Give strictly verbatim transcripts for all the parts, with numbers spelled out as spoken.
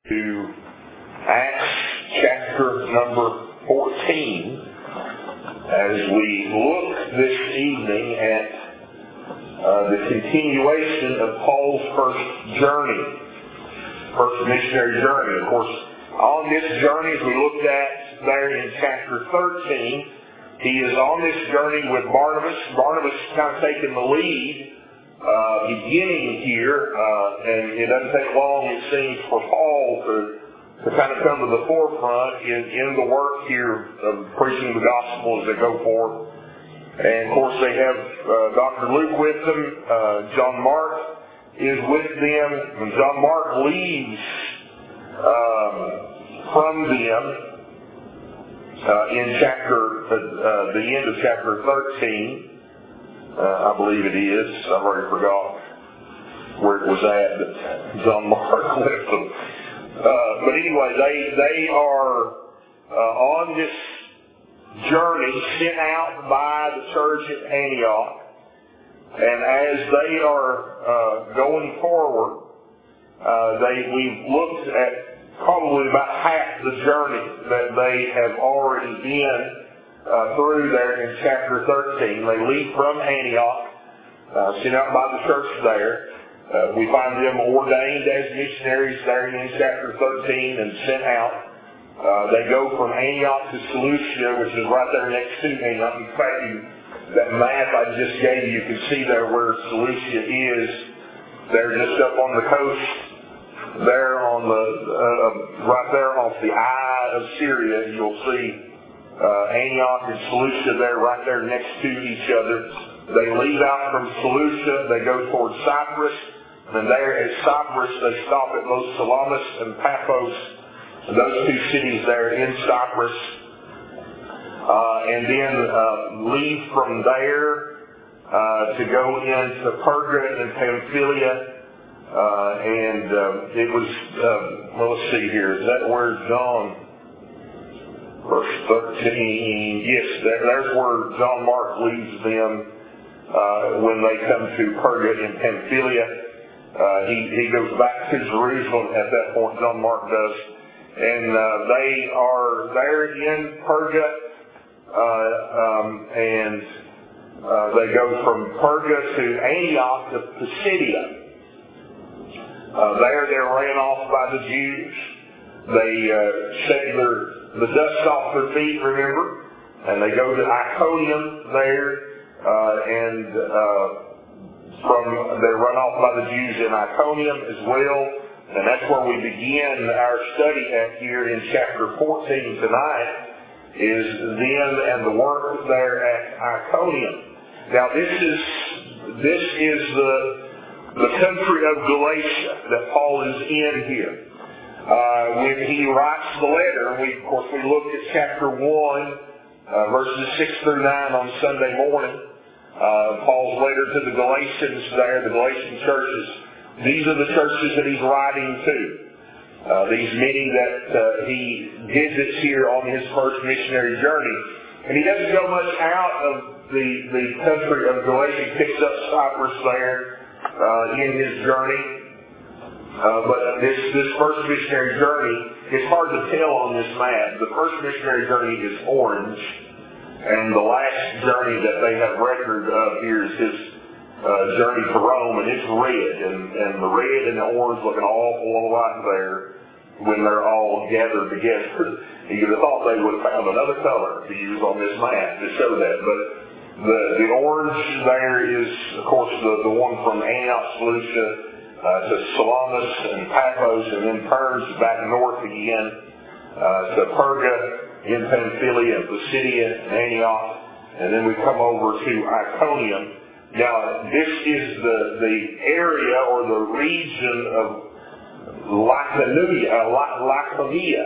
to Acts chapter number fourteen as we look this evening at uh, the continuation of Paul's first journey, first missionary journey. Of course, on this journey, as we looked at there in chapter thirteen, he is on this journey with Barnabas. Barnabas is kind of taking the lead Uh, beginning here, uh, and it doesn't take long, it seems, for Paul to, to kind of come to the forefront in, in the work here of preaching the gospel as they go forth. And of course they have uh, Doctor Luke with them, uh, John Mark is with them, and John Mark leaves um, from them uh, in chapter, uh, uh, the end of chapter thirteen. Uh, I believe it is. I've already forgot where it was at that John Mark left them. Uh, but anyway, they they are uh, on this journey sent out by the church at Antioch. And as they are uh, going forward, uh, they we've looked at probably about half the journey that they have already been Uh, through there in chapter thirteen. They leave from Antioch, uh, sent out by the church there. Uh, we find them ordained as missionaries there in chapter thirteen and sent out. Uh, they go from Antioch to Seleucia, which is right there next to Antioch. In fact, you, that map I just gave you, you can see there where Seleucia is. They're just up on the coast there on the, uh, right there off the eye of Syria. You'll see Uh, Antioch and Seleucia there, right there next to each other. They leave out from Seleucia, they go towards Cyprus, and there at Cyprus they stop at both Salamis and Paphos, those two cities there in Cyprus, uh, and then uh, leave from there uh, to go into Perga and Pamphylia, uh, and uh, it was, uh, well, let's see here, is that where John... Verse thirteen, yes, there's where John Mark leaves them uh, when they come to Perga in Pamphylia. Uh, he, he goes back to Jerusalem at that point, John Mark does. And uh, they are there in Perga, uh, um, and uh, they go from Perga to Antioch to Pisidia. Uh, there they're ran off by the Jews. They uh, shake their the dust off their feet, remember, and they go to Iconium there, uh, and uh, from they run off by the Jews in Iconium as well, and that's where we begin our study at here in chapter fourteen tonight, is them and the work there at Iconium. Now this is this is the the country of Galatia that Paul is in here. Uh, when he writes the letter, we, of course, we looked at chapter one, uh, verses six through nine on Sunday morning. Uh, Paul's letter to the Galatians there, the Galatian churches. These are the churches that he's writing to. Uh, these many that uh, he visits here on his first missionary journey. And he doesn't go much out of the, the country of Galatia. He picks up Cyprus there uh, in his journey. Uh, but this, this first missionary journey, it's hard to tell on this map. The first missionary journey is orange, and the last journey that they have record of here is his uh, journey to Rome, and it's red. And, and the red and the orange look an awful lot there when they're all gathered together. You'd have thought they would have found another color to use on this map to show that. But the, the orange there is, of course, the, the one from Antioch, Seleucia, Uh, to Salamis and Paphos, and then turns back north again uh, to Perga in Pamphylia and Pisidia and Antioch, and then we come over to Iconium. Now, this is the, the area or the region of Laconia, uh, Laconia,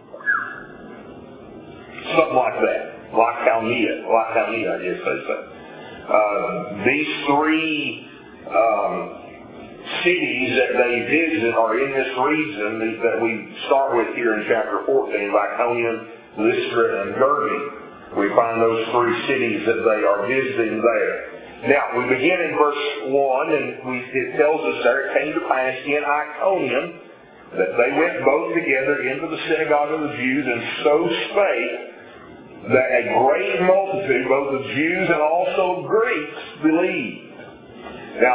something like that. Laconia, Laconia, I guess they say. Uh, these three um, cities that they visit are in this region that we start with here in chapter fourteen, Iconium, Lystra, and Derbe. We find those three cities that they are visiting there. Now, we begin in verse one, and we, it tells us there, it came to pass in Iconium that they went both together into the synagogue of the Jews, and so spake, that a great multitude, both of Jews and also Greeks, believed. Now,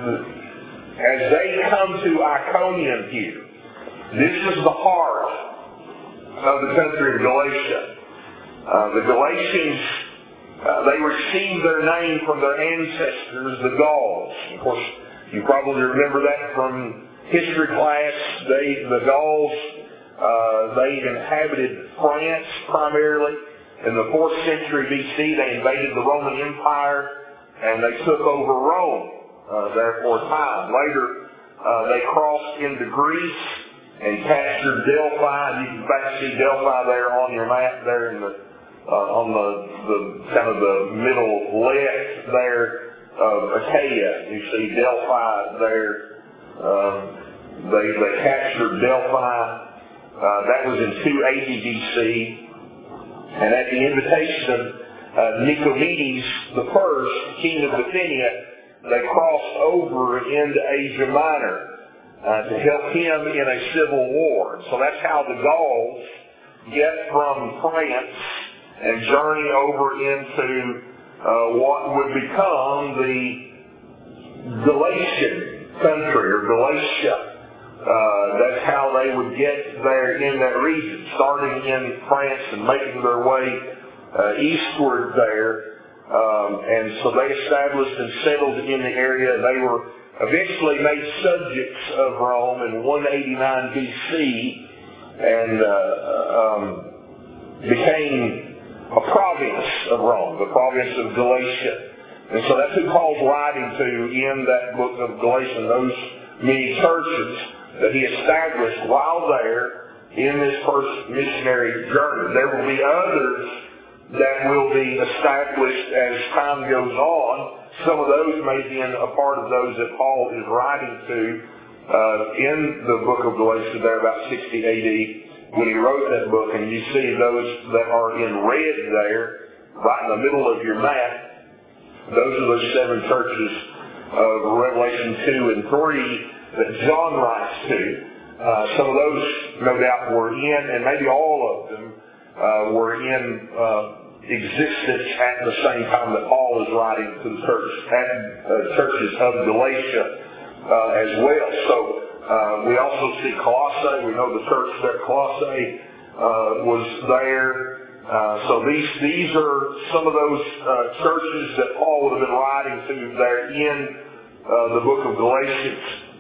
as they come to Iconium here, this is the heart of the country of Galatia. Uh, the Galatians, uh, they received their name from their ancestors, the Gauls. Of course, you probably remember that from history class. They, the Gauls, uh, they inhabited France primarily. In the fourth century B C, they invaded the Roman Empire, and they took over Rome uh, there for a time. Later, uh, they crossed into Greece and captured Delphi. You can back see Delphi there on your map there in the uh, on the, the kind of the middle left there of Achaia. You see Delphi there. Um, they they captured Delphi. Uh, that was in two eighty B C. And at the invitation of uh, Nicomedes the First, king of Bithynia, they crossed over into Asia Minor uh, to help him in a civil war. So that's how the Gauls get from France and journey over into uh, what would become the Galatian country, or Galatia. Uh, that's how they would get there in that region, starting in France and making their way uh, eastward there. Um, and so they established and settled in the area. They were eventually made subjects of Rome in one eighty-nine B C and uh, um, became a province of Rome, the province of Galatia. And so that's who Paul's writing to in that book of Galatians, those many churches that he established while there in this first missionary journey. There will be others that will be established as time goes on. Some of those may be in a part of those that Paul is writing to uh, in the book of Galatians there about sixty A D when he wrote that book. And you see those that are in red there, right in the middle of your map. Those are those seven churches of Revelation two and three that John writes to. Uh, some of those, no doubt, were in, and maybe all of them uh, were in uh, existence at the same time that Paul is writing to the church, at, uh, churches of Galatia uh, as well. So uh, we also see Colossae. We know the church there, Colossae, uh, was there. Uh, so these these are some of those uh, churches that Paul would have been writing to there in uh, the book of Galatians.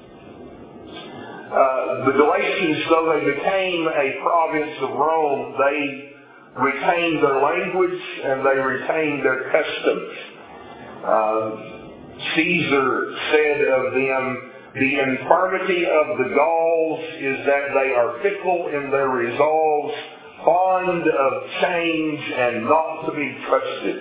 Uh, the Galatians, though they became a province of Rome, they retained their language and they retained their customs. Uh, Caesar said of them, the infirmity of the Gauls is that they are fickle in their resolves, fond of change, and not to be trusted.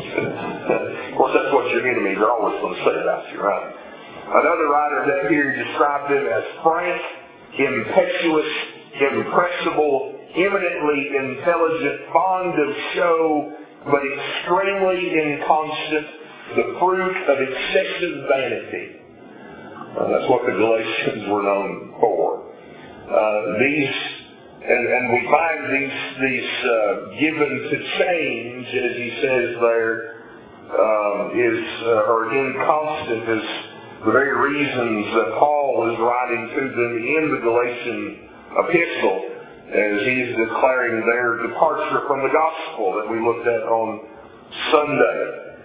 Of course, that's what your enemies are always going to say about you, right? Another writer down here described them as frank, impetuous, impressible, eminently intelligent, fond of show, but extremely inconstant, the fruit of excessive vanity. Uh, that's what the Galatians were known for. Uh, these, and, and we find these, these uh, given to change, as he says there, um, is uh, or inconstant is the very reasons that Paul is writing to them in the Galatian epistle, as he's declaring their departure from the gospel that we looked at on Sunday.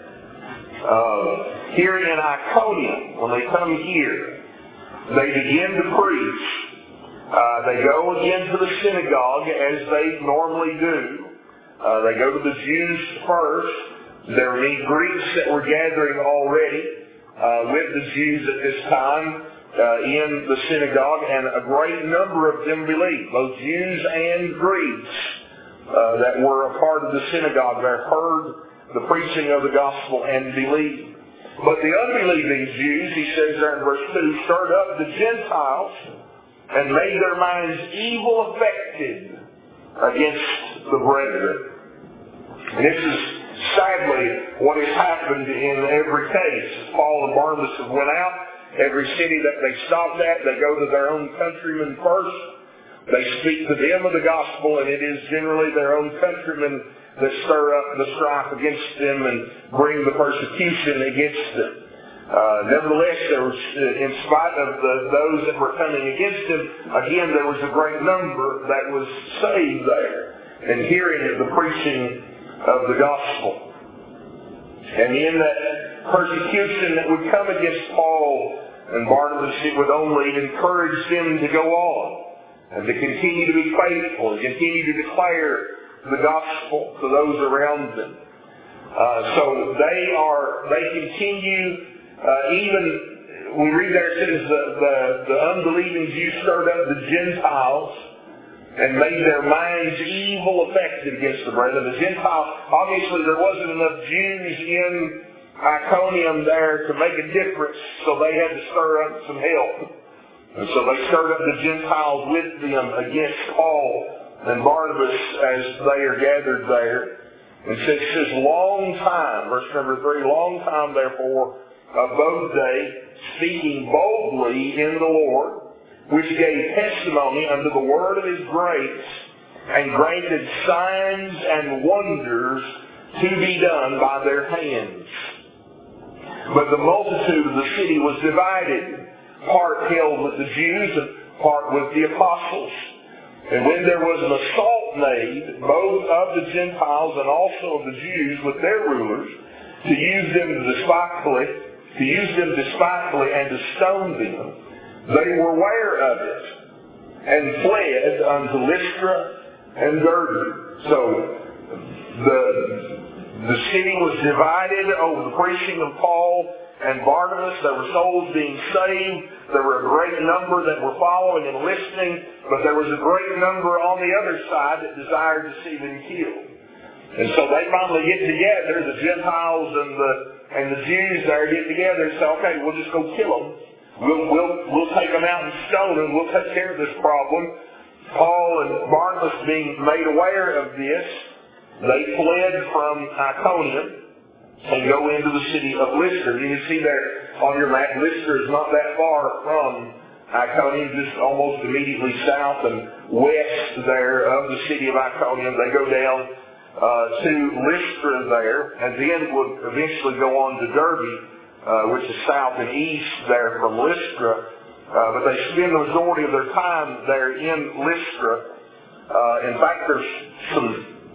Uh, here in Iconium, when they come here, they begin to preach. Uh, they go again to the synagogue as they normally do. Uh, they go to the Jews first. There were many Greeks that were gathering already Uh, with the Jews at this time uh, in the synagogue, and a great number of them believed, both Jews and Greeks uh, that were a part of the synagogue there heard the preaching of the gospel and believed. But the unbelieving Jews, he says there in verse two, stirred up the Gentiles and made their minds evil affected against the brethren. And this is sadly what has happened in every case. Paul and Barnabas have went out Every city that they stopped at, they go to their own countrymen first. They speak to them of the gospel, and it is generally their own countrymen that stir up the strife against them and bring the persecution against them. Uh, nevertheless, there was, in spite of the, those that were coming against him, again, there was a great number that was saved there and hearing the preaching of the gospel. And in that persecution that would come against Paul and Barnabas, it would only encourage them to go on and to continue to be faithful and continue to declare the gospel to those around them. Uh, so they are, they continue, uh, even, we read there it says the, the, the unbelieving Jews stirred up the Gentiles and made their minds evil affected against the brethren. The Gentiles, obviously there wasn't enough Jews in Iconium there to make a difference, so they had to stir up some help. And so they stirred up the Gentiles with them against Paul and Barnabas as they are gathered there. And so it says, long time, verse number three, long time therefore abode they, speaking boldly in the Lord, which gave testimony unto the word of his grace, and granted signs and wonders to be done by their hands. But the multitude of the city was divided, part held with the Jews and part with the apostles. And when there was an assault made, both of the Gentiles and also of the Jews with their rulers, to use them despitefully, to use them despitefully and to stone them, they were aware of it, and fled unto Lystra and Derbe. So the the city was divided over the preaching of Paul and Barnabas. There were souls being saved. There were a great number that were following and listening, but there was a great number on the other side that desired to see them killed. And so they finally get together, the Gentiles and the and the Jews there get together and say, okay, we'll just go kill them. We'll, we'll, we'll take them out and stone them. We'll take care of this problem. Paul and Barnabas being made aware of this, they fled from Iconium and go into the city of Lystra. You can see there on your map, Lystra is not that far from Iconium, just almost immediately south and west there of the city of Iconium. They go down uh, to Lystra there, and then would eventually go on to Derbe, Uh, which is south and east there from Lystra. Uh, but they spend the majority of their time there in Lystra. Uh, in fact, there's some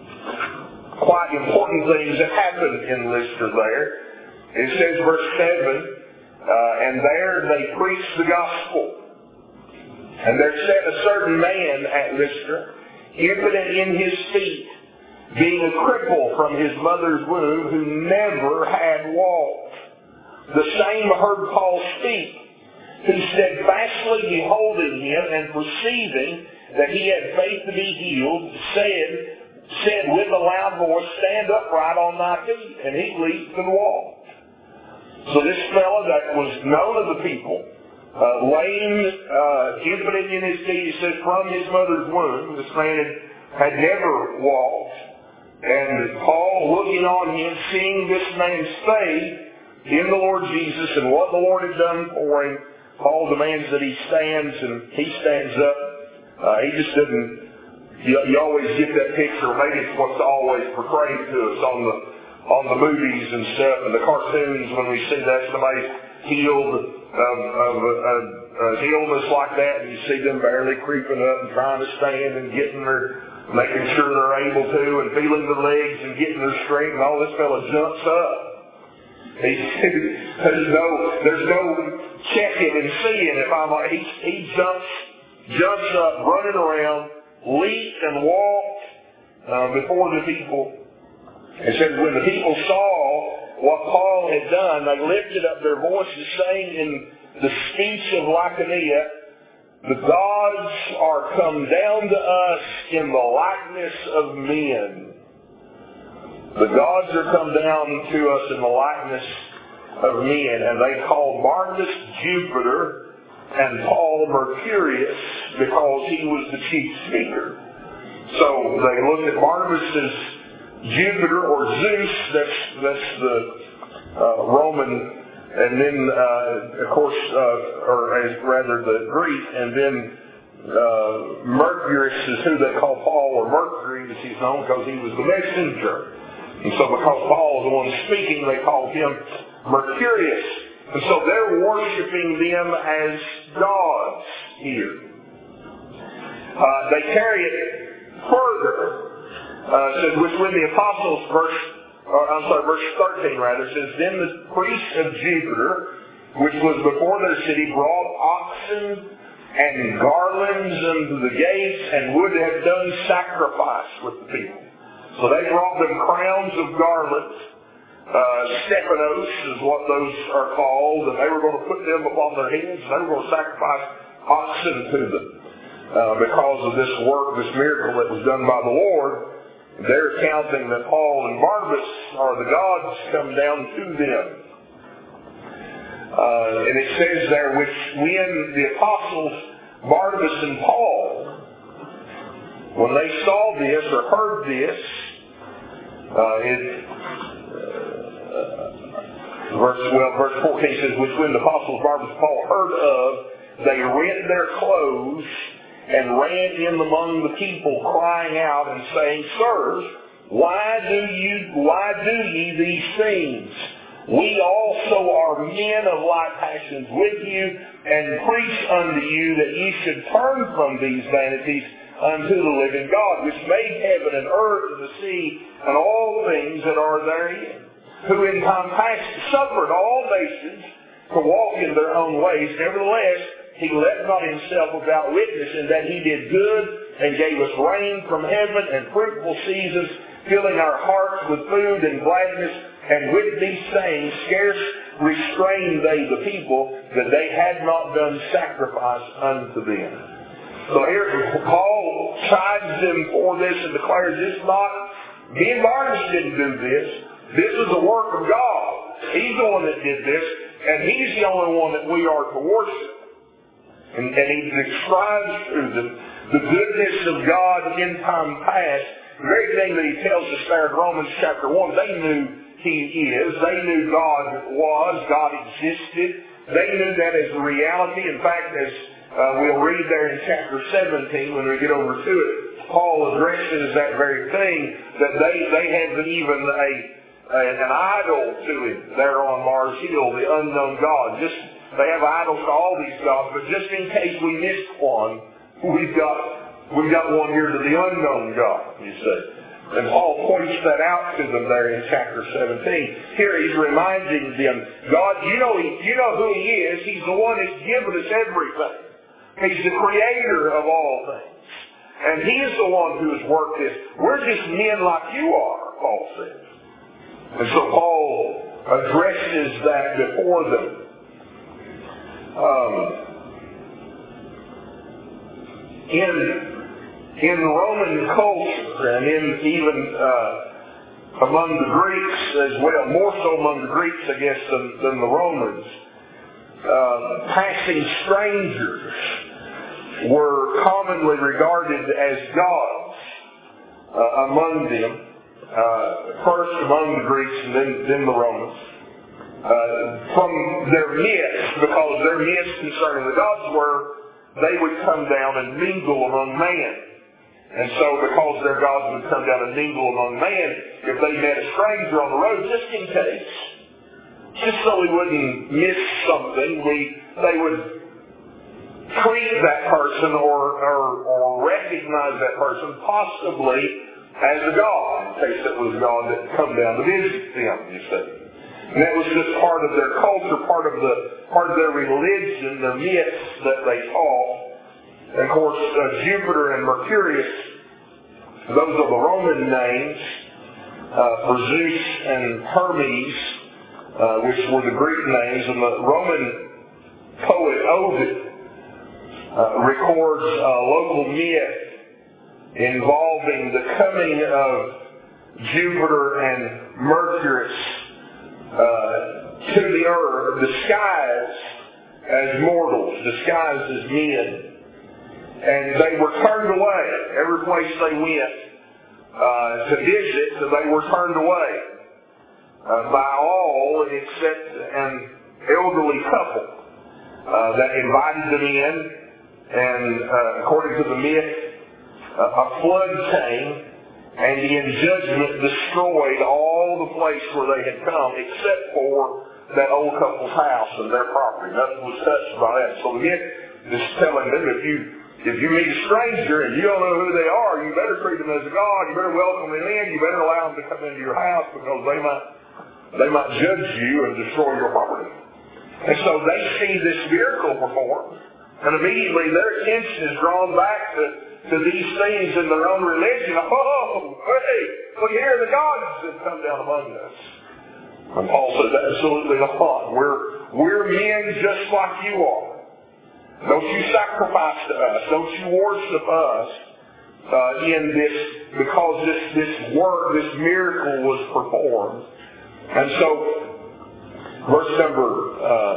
quite important things that happen in Lystra there. It says, verse seven, uh, and there they preach the gospel. And there sat a certain man at Lystra, impotent in his feet, being a cripple from his mother's womb, who never had walked. The same heard Paul speak, who steadfastly beholding him and perceiving that he had faith to be healed, said, said with a loud voice, stand upright on thy feet. And he leaped and walked. So this fellow that was known of the people, uh, lame, uh, impotent in his feet, he says, from his mother's womb, this man had, had never walked. And Paul, looking on him, seeing this man's faith in the Lord Jesus and what the Lord had done for him, Paul demands that he stands, and he stands up. Uh, he just didn't, you, you always get that picture, maybe it's what's always portrayed to us on the on the movies and stuff, and the cartoons when we see that somebody's healed of, of an illness like that, and you see them barely creeping up and trying to stand and getting their, making sure they're able to, and feeling their legs and getting their strength, and all this fella jumps up. He, there's no, there's no checking and seeing if I'm like, he, he jumps, jumps up, running around, leaped and walked uh, before the people. It says when the people saw what Paul had done, they lifted up their voices, saying in the speech of Lycaonia, the gods are come down to us in the likeness of men. The gods are come down to us in the likeness of men, and they called Barnabas Jupiter and Paul Mercurius because he was the chief speaker. So they looked at Barnabas as Jupiter or Zeus, that's, that's the uh, Roman and then, uh, of course, uh, or as rather the Greek, and then uh, Mercurius is who they call Paul, or Mercury as he's known because he was the messenger. And so because Paul is the one speaking, they call him Mercurius. And so they're worshiping them as gods here. Uh, they carry it further. Uh, says, which when the apostles, verse, or I'm sorry, verse thirteen rather, says, then the priests of Jupiter, which was before their city, brought oxen and garlands unto the gates, and would have done sacrifice with the people. So they brought them crowns of garlands, uh, stephanos is what those are called, and they were going to put them upon their heads, and they were going to sacrifice oxen to them. Uh, because of this work, this miracle that was done by the Lord, they're counting that Paul and Barnabas are the gods come down to them. Uh, and it says there, which when the apostles Barnabas and Paul, when they saw this or heard this, uh, it, uh, verse well, verse fourteen says, which when the apostles Barnabas and Paul heard of, they rent their clothes and ran in among the people, crying out and saying, sirs, why do you, why do ye these things? We also are men of like passions with you, and preach unto you that ye should turn from these vanities unto the living God, which made heaven and earth and the sea and all things that are therein, who in time past suffered all nations to walk in their own ways. Nevertheless, he left not himself without witness, in that he did good and gave us rain from heaven and fruitful seasons, filling our hearts with food and gladness. And with these things scarce restrained they the people, that they had not done sacrifice unto them. So here Paul chides them for this and declares this not, me and Barnabas didn't do this. This is the work of God. He's the one that did this, and he's the only one that we are to worship. And, and he describes to them the goodness of God in time past. The very thing that he tells us there in Romans chapter one, they knew he is. They knew God was. God existed. They knew that as a reality. In fact, as uh, we'll read there in chapter seventeen, when we get over to it, Paul addresses that very thing, that they, they had even a, a an idol to him there on Mars Hill, the unknown God. Just They have idols to all these gods, but just in case we missed one, we've got we've got one here to the unknown God, you see. And Paul points that out to them there in chapter seventeen. Here he's reminding them, God, you know he, you know who he is. He's the one that's given us everything. He's the creator of all things. And he is the one who has worked this. We're just men like you are, Paul says. And so Paul addresses that before them. Um, in in Roman culture, and in even uh, among the Greeks as well, more so among the Greeks, I guess, than, than the Romans, uh, passing strangers were commonly regarded as gods uh, among them. Uh, first among the Greeks, and then, then the Romans. Uh, from their myths, because their myths concerning the gods were, they would come down and mingle among man. And so because their gods would come down and mingle among man, if they met a stranger on the road, just in case, just so we wouldn't miss something, we they would treat that person or, or, or recognize that person possibly as a god, in case it was a god that had come down to visit them, you see. And that was just part of their culture, part of the part of their religion, their myths that they taught. And of course, uh, Jupiter and Mercurius, those are the Roman names uh, for Zeus and Hermes, uh, which were the Greek names. And the Roman poet Ovid uh, records a local myth involving the coming of Jupiter and Mercurius Uh, to the earth, disguised as mortals, disguised as men. And they were turned away. Every place they went uh, to visit, they were turned away uh, by all except, and elderly couple uh, that invited them in, and uh, according to the myth, uh, a flood came, and in judgment destroyed all the place where they had come, except for that old couple's house and their property. Nothing was touched by that. So the myth is telling them, if you if you meet a stranger and you don't know who they are, you better treat them as a god. You better welcome them in. You better allow them to come into your house, because they might they might judge you and destroy your property. And so they see this miracle performed, and immediately their attention is drawn back to, to these things in their own religion. Oh, hey, look here, the gods have come down among us. And Paul says, absolutely not. We're, we're men just like you are. Don't you sacrifice to us. Don't you worship us uh, in this, because this, this work, this miracle was performed. And so, verse number uh,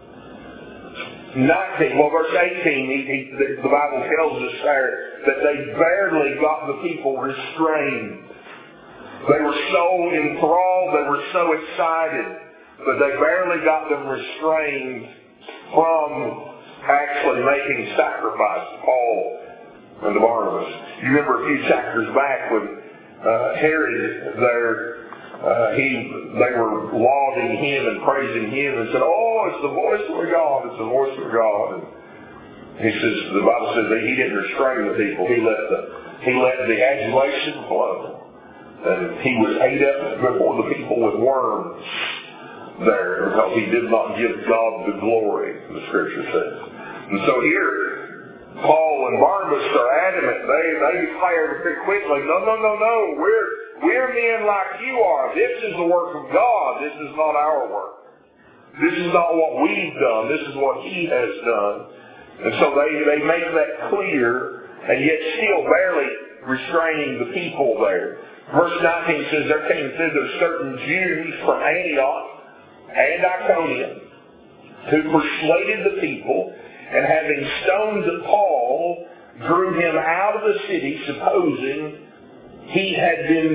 nineteen, well, verse eighteen, he, he, the, the Bible tells us there that they barely got the people restrained. They were so enthralled, they were so excited, but they barely got them restrained from actually making sacrifice to Paul and to Barnabas. You remember a few chapters back when uh, Herod there, uh, he, they were lauding him and praising him and said, oh, it's the voice of God, it's the voice of God. And he says, the Bible says that he didn't restrain the people. He let the, he let the adulation flow. And he was ate up before the people with worms there, because he did not give God the glory, the Scripture says. And so here, Paul and Barnabas are adamant. They they declare pretty quickly, no, no, no, no, we're we're men like you are. This is the work of God. This is not our work. This is not what we've done. This is what he has done. And so they, they make that clear, and yet still barely restraining the people there. Verse nineteen says, there came thither certain Jews from Antioch and Iconium, who persuaded the people, and having stoned Paul, drew him out of the city, supposing he had been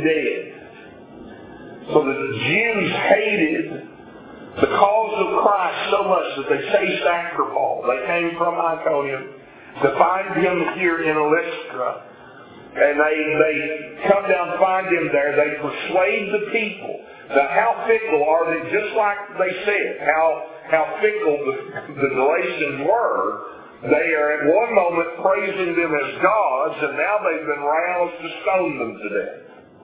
dead. So that the Jews hated the cause of Christ so much that they chased after Paul. They came from Iconium to find him here in Lystra. And they, they come down to find him there. They persuade the people. Now, how fickle are they? Just like they said, how, how fickle the, the Galatians were. They are at one moment praising them as gods, and now they've been roused to stone them to death.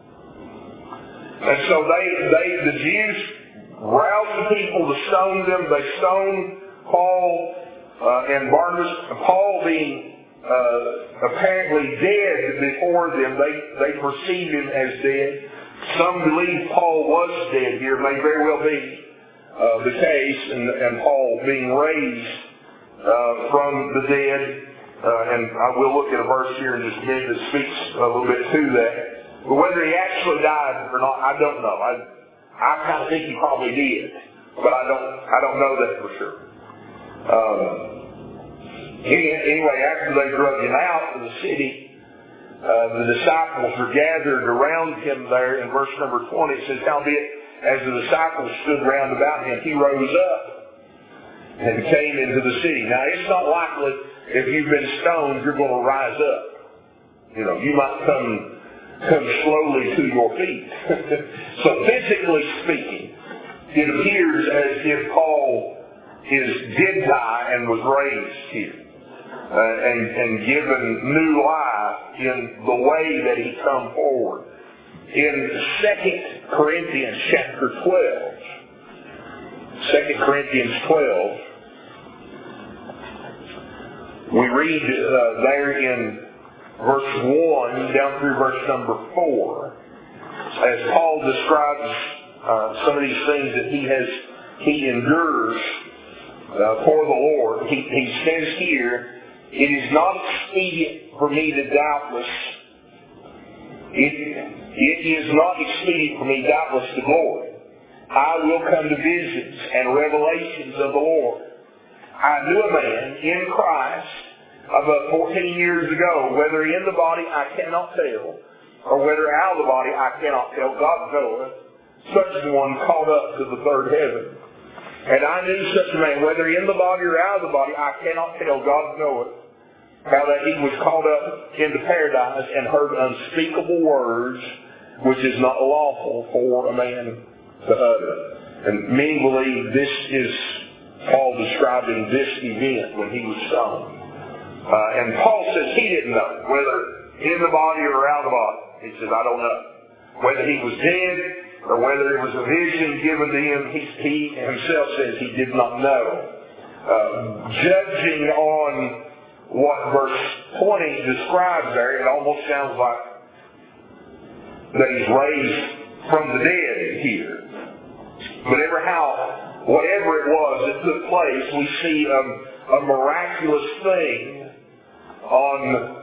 And so they, they the Jews roused the people to stone them. They stoned Paul uh, and Barnabas. Paul being Uh, apparently dead before them, they, they perceive him as dead. Some believe Paul was dead here. It may very well be uh, the case, and, and Paul being raised uh, from the dead. Uh, and I will look at a verse here in just a minute that speaks a little bit to that. But whether he actually died or not, I don't know. I, I kind of think he probably did, but I don't I don't know that for sure. Um, Anyway, after they drug him out of the city, uh, the disciples were gathered around him there. In verse number twenty, it says, howbeit, as the disciples stood round about him, he rose up and came into the city. Now, it's not likely if you've been stoned, you're going to rise up. You know, you might come, come slowly to your feet. So physically speaking, it appears as if Paul is did die and was raised here. Uh, and, and given new life in the way that he come forward. In Second Corinthians chapter twelve, Second Corinthians twelve, we read uh, there in verse one down through verse number four, as Paul describes uh, some of these things that he has, he endures uh, for the Lord. He, he says here, it is not expedient for me to doubtless, it, it is not expedient for me doubtless to glory. I will come to visions and revelations of the Lord. I knew a man in Christ about fourteen years ago, whether in the body I cannot tell, or whether out of the body I cannot tell, God knoweth, such a one caught up to the third heaven. And I knew such a man, whether in the body or out of the body, I cannot tell, God knoweth, how that he was caught up into paradise and heard unspeakable words, which is not lawful for a man to utter. And many believe this is Paul describing this event when he was stoned. Uh, and Paul says he didn't know, whether in the body or out of the body. He says, I don't know. Whether he was dead or whether it was a vision given to him, he, he himself says he did not know. Uh, judging on what verse twenty describes there, it almost sounds like that he's raised from the dead here. But ever how, whatever it was that took place, we see a, a miraculous thing on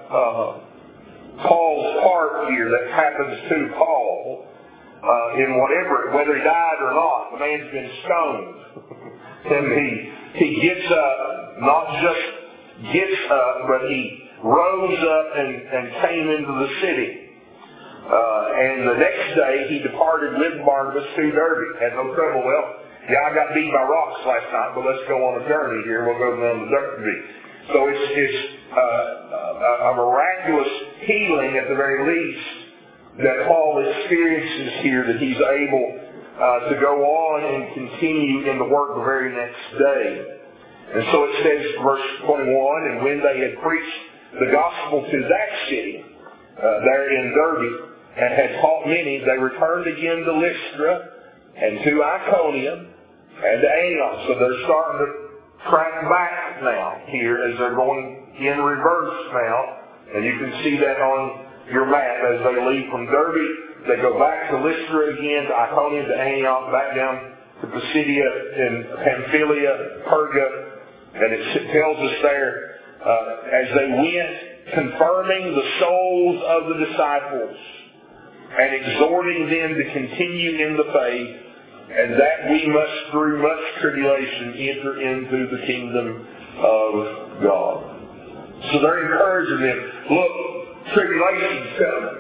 uh, Paul's part here that happens to Paul. Uh, in whatever, whether he died or not, the man's been stoned. And he he gets up, not just gets up, but he rose up and, and came into the city. Uh, and the next day he departed with Barnabas to Derbe. Had no trouble. Well, yeah, I got beat by rocks last night, but let's go on a journey here. We'll go down to Derbe. So it's, it's uh, a, a miraculous healing at the very least that Paul experiences here, that he's able uh, to go on and continue in the work the very next day. And so it says, verse twenty-one, and when they had preached the gospel to that city, uh, there in Derbe, and had taught many, they returned again to Lystra and to Iconium and to Antioch. So they're starting to track back now here as they're going in reverse now. And you can see that on your map as they leave from Derbe. They go back to Lystra again, to Iconium, to Antioch, back down to Pisidia and Pamphylia, Perga. And it tells us there, uh, as they went, confirming the souls of the disciples and exhorting them to continue in the faith, and that we must, through much tribulation, enter into the kingdom of God. So they're encouraging them. Look, tribulation's coming.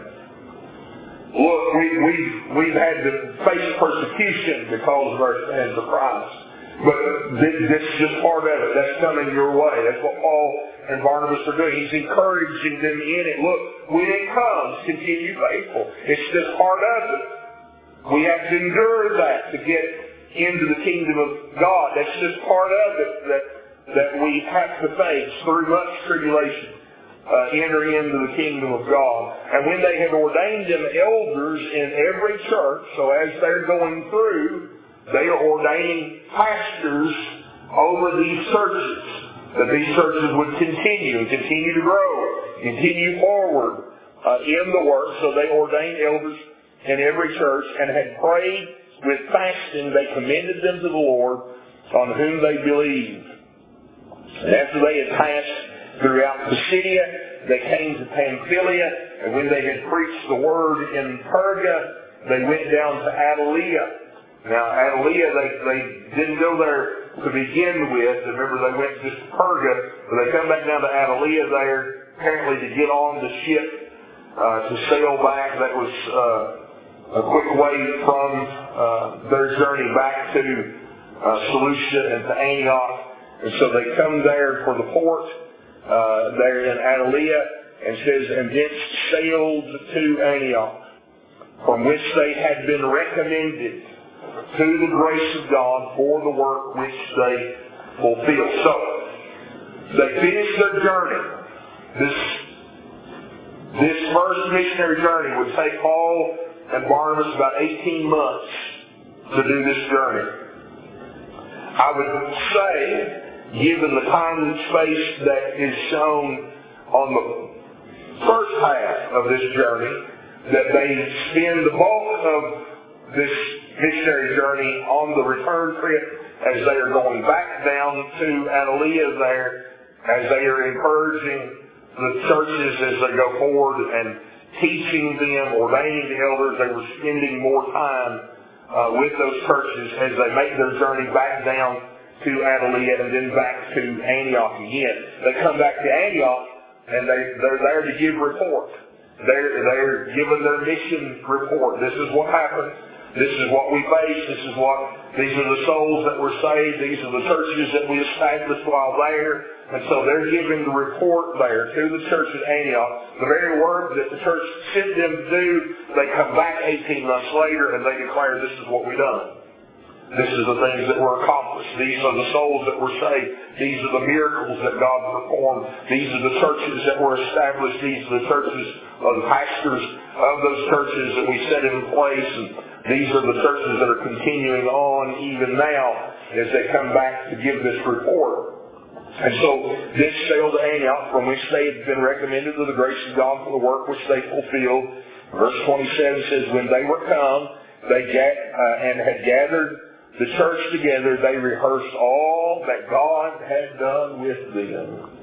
Look, we, we've, we've had to face persecution because of our stand for Christ. But this, this is just part of it. That's coming your way. That's what Paul and Barnabas are doing. He's encouraging them in it. Look, when it comes, continue faithful. It's just part of it. We have to endure that to get into the kingdom of God. That's just part of it that, that we have to face through much tribulation. Uh, enter into the kingdom of God. And when they had ordained them elders in every church, so as they're going through, they are ordaining pastors over these churches, that these churches would continue, continue to grow, continue forward uh, in the work. So they ordained elders in every church and had prayed with fasting. They commended them to the Lord on whom they believed. And after they had passed throughout Pisidia, they came to Pamphylia, and when they had preached the word in Perga, they went down to Attalia. Now, Attalia, they, they didn't go there to begin with. Remember, they went just to Perga, but they come back down to Attalia there, apparently to get on the ship uh, to sail back. That was uh, a quick way from uh, their journey back to uh, Seleucia and to Antioch. And so they come there for the port, uh, there in Attalia, and says, and thence sailed to Antioch, from which they had been recommended to the grace of God for the work which they fulfilled. So, they finished their journey. This, this first missionary journey would take Paul and Barnabas about eighteen months to do this journey. I would say, given the time and space that is shown on the first half of this journey, that they spend the bulk of this missionary journey on the return trip as they are going back down to Attalia there, as they are encouraging the churches as they go forward and teaching them, ordaining the elders. They were spending more time uh, with those churches as they make their journey back down to Attalia and then back to Antioch again. They come back to Antioch and they, they're there to give report. They're, they're giving their mission report. This is what happened. This is what we face. This is what, these are the souls that were saved. These are the churches that we established while there. And so they're giving the report there to the church at Antioch. The very work that the church sent them to do, they come back eighteen months later and they declare, this is what we've done. This is the things that were accomplished. These are the souls that were saved. These are the miracles that God performed. These are the churches that were established. These are the churches of the pastors of those churches that we set in place. And these are the churches that are continuing on even now as they come back to give this report. And so this sailed to Antioch, from which they had been recommended to the grace of God for the work which they fulfilled. Verse twenty-seven says, when they were come, they ga- uh, and had gathered the church together, they rehearsed all that God had done with them,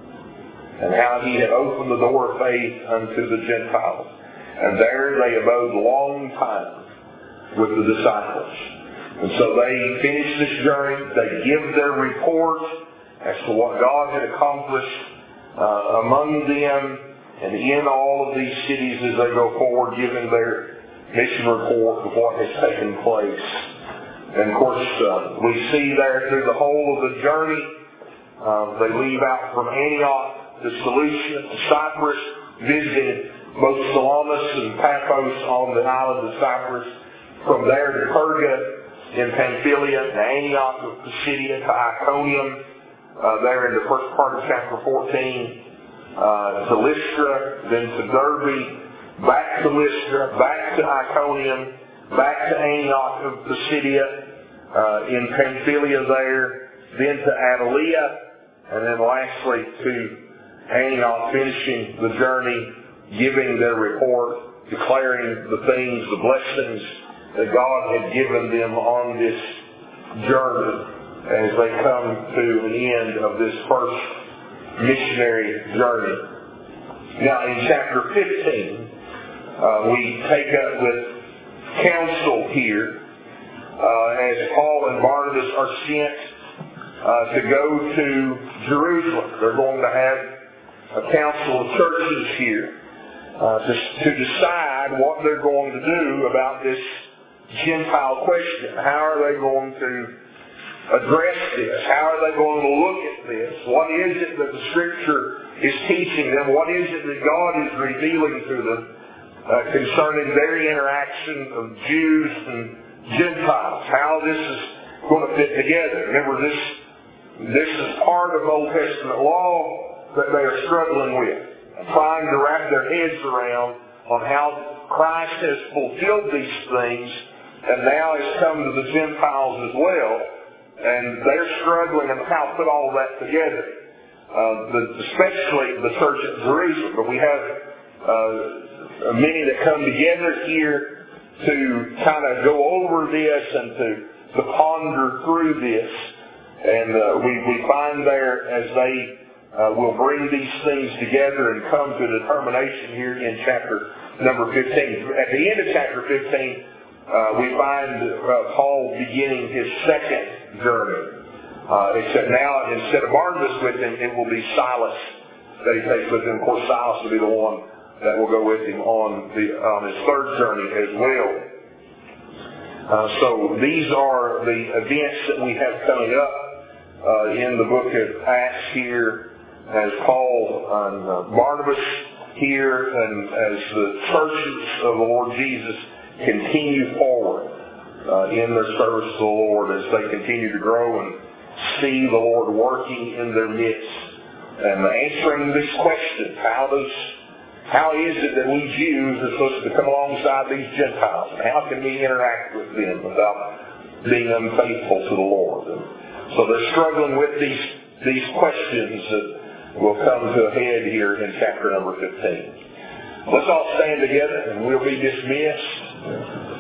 and how he had opened the door of faith unto the Gentiles. And there they abode a long time with the disciples. And so they finished this journey. They give their report as to what God had accomplished uh, among them and in all of these cities as they go forward, giving their mission report of what has taken place. And of course, uh, we see there through the whole of the journey, uh, they leave out from Antioch to Seleucia, to Cyprus, visiting both Salamis and Paphos on the island of Cyprus. From there to Perga in Pamphylia, to Antioch of Pisidia, to Iconium, uh, there in the first part of chapter fourteen, uh, to Lystra, then to Derbe, back to Lystra, back to Iconium, back to Antioch of Pisidia, uh, in Pamphylia there, then to Attalia, and then lastly to Antioch, finishing the journey, giving their report, declaring the things, the blessings that God had given them on this journey as they come to an end of this first missionary journey. Now in chapter fifteen, uh, we take up with counsel here uh, as Paul and Barnabas are sent uh, to go to Jerusalem. They're going to have a council of churches here uh, to, to decide what they're going to do about this Gentile question. How are they going to address this? How are they going to look at this? What is it that the Scripture is teaching them? What is it that God is revealing to them Uh, concerning their interaction of Jews and Gentiles, how this is going to fit together. Remember, this this is part of Old Testament law that they are struggling with, trying to wrap their heads around on how Christ has fulfilled these things and now has come to the Gentiles as well, and they're struggling on how to put all that together, uh, the, especially the church at Jerusalem. But we have uh, many that come together here to kind of go over this and to, to ponder through this. And uh, we, we find there as they uh, will bring these things together and come to determination here in chapter number fifteen. At the end of chapter fifteen, uh, we find uh, Paul beginning his second journey. Uh, except now, instead of Barnabas with him, it will be Silas that he takes with him. Of course, Silas will be the one that will go with him on the on his third journey as well. Uh, so these are the events that we have coming up uh, in the book of Acts here, as Paul and uh, Barnabas here, and as the churches of the Lord Jesus continue forward uh, in their service to the Lord, as they continue to grow and see the Lord working in their midst and answering this question: How does How is it that we Jews are supposed to come alongside these Gentiles? And how can we interact with them without being unfaithful to the Lord? And so they're struggling with these, these questions that will come to a head here in chapter number fifteen. Let's all stand together and we'll be dismissed.